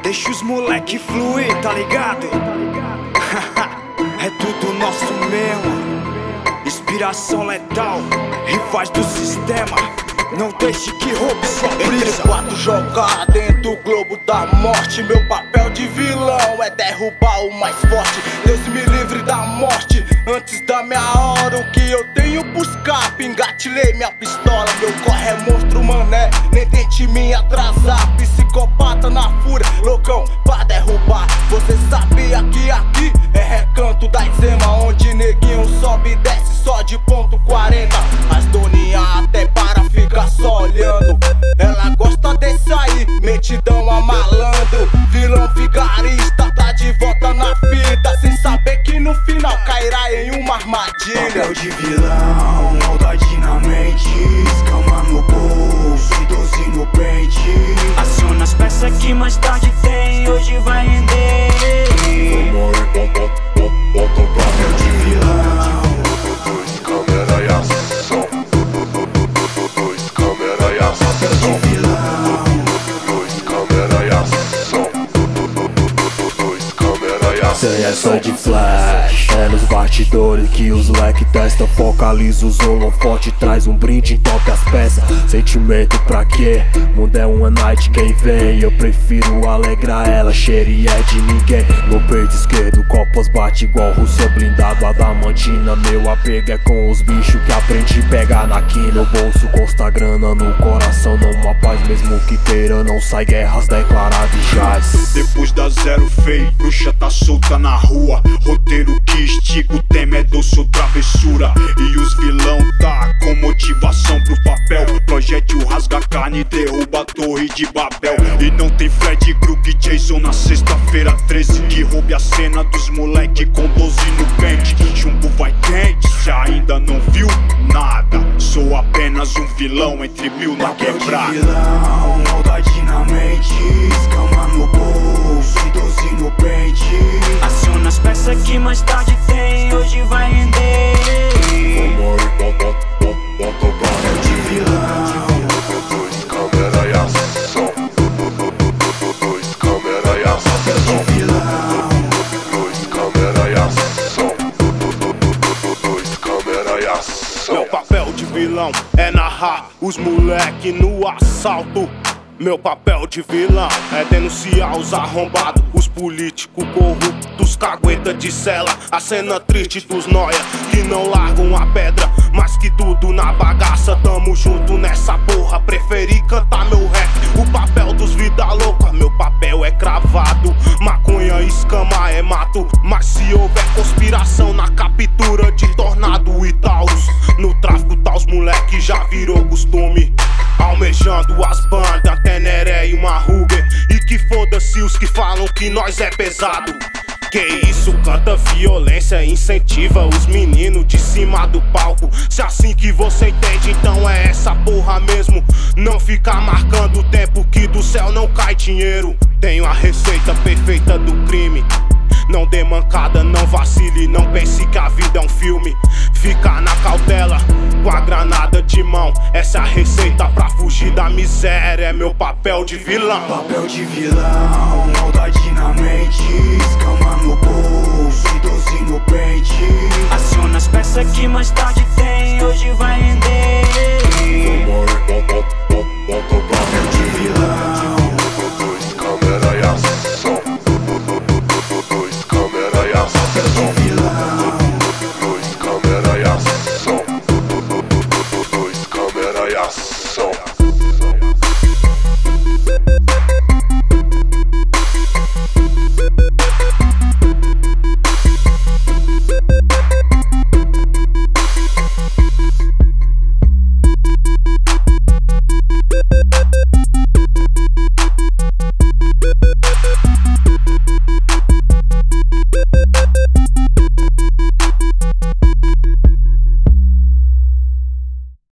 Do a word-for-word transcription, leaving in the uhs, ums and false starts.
Deixa os moleque fluir, tá ligado? É tudo nosso mesmo. Inspiração letal, rivais do sistema. Não deixe que roube sua brisa. Entre quatro jogar dentro do globo da morte. Meu papel de vilão é derrubar o mais forte. Deus me livre da morte antes da minha hora. O que eu tenho buscar, engatilhei minha pistola. Meu corre é monstro, mané, nem tente me atrasar. Psicopata na fúria, loucão pra derrubar. Você sabia que aqui é recanto da Zema, onde neguinho sobe e desce só de ponto quarenta. As doninha até para ficar só olhando. Ela gosta desse aí, metidão a malandro. Vilão vigarista tá de volta na fita, sem saber que no final cairá em uma armadilha. Papel de vilão, maldade na mente, escama no bolso e doze no pente. Aciona as peças que mais tarde tem, hoje vai render. Papel de vilão, Dois câmera e ação. Dois câmera e ação. papel de vilão, Dois câmera e ação. Dois câmera e ação. Cê é só de flash, é nos bastidores que os leque testam. Focaliza os holofote, traz um brinde, toca as peças. Sentimento pra quê? Mundo é uma night, quem vem? Eu prefiro alegrar ela, cheire é de ninguém. No peito esquerdo, copas bate igual Rússia blindado. Adamantina, meu apego é com os bichos que aprendi pegar na quina. No bolso consta grana, no coração não há paz. Mesmo que queira, não sai guerras declaradas e jaz. Depois da zero feio, bruxa tá solta na rua. Roteiro que estica, o tema é doce ou travessura. E os vilão tá com motivação pro papel. Projétil rasga carne e derruba a torre de Babel. E não tem Fred Krueger e Jason na sexta-feira treze, que roube a cena dos moleque com doze no pente. Chumbo vai quente, se ainda não viu nada. Sou apenas um vilão entre mil na papel de quebrada. vilão, maldade na mente, escama no bolso e doze no pente. Aciona as peças que mais tarde tem, hoje vai render. Papel de vilão, Dois câmera e ação. Dois câmera e ação. papel de vilão, Dois câmera e ação. Dois câmera e ação. Meu papel de vilão é narrar os moleque no assalto. Meu papel de vilão é denunciar os arrombados, os políticos corruptos, cagueta de cela. A cena triste dos noia que não largam a pedra, mas que tudo na bagaça. Tamo junto nessa porra, preferi cantar meu rap. O papel dos vida louca, meu papel é cravado. Maconha, escama é mato, mas se houver conspiração na captura de tornado e taus, no tráfico taus moleque já virou costume. Almejando as bandas, Teneré e uma Ruger. E que foda-se os que falam que nós é pesado. Que isso, canta violência, incentiva os meninos de cima do palco. Se é assim que você entende, então é essa porra mesmo. Não ficar marcando o tempo que do céu não cai dinheiro. Tenho a receita perfeita do crime. Não dê mancada, não vacile, não pense que a vida é um filme. Fica na cautela, com a granada de mão. Essa é a receita pra fugir da miséria, é meu papel de vilão. papel de vilão, maldade na mente, escama no bolso e doze no pente. Aciona as peças que mais tarde tem, hoje vai render. Papel de vilão, Dois câmera e ação. Dois câmera e ação. papel de vilão, Dois câmera e ação. Dois câmera e ação.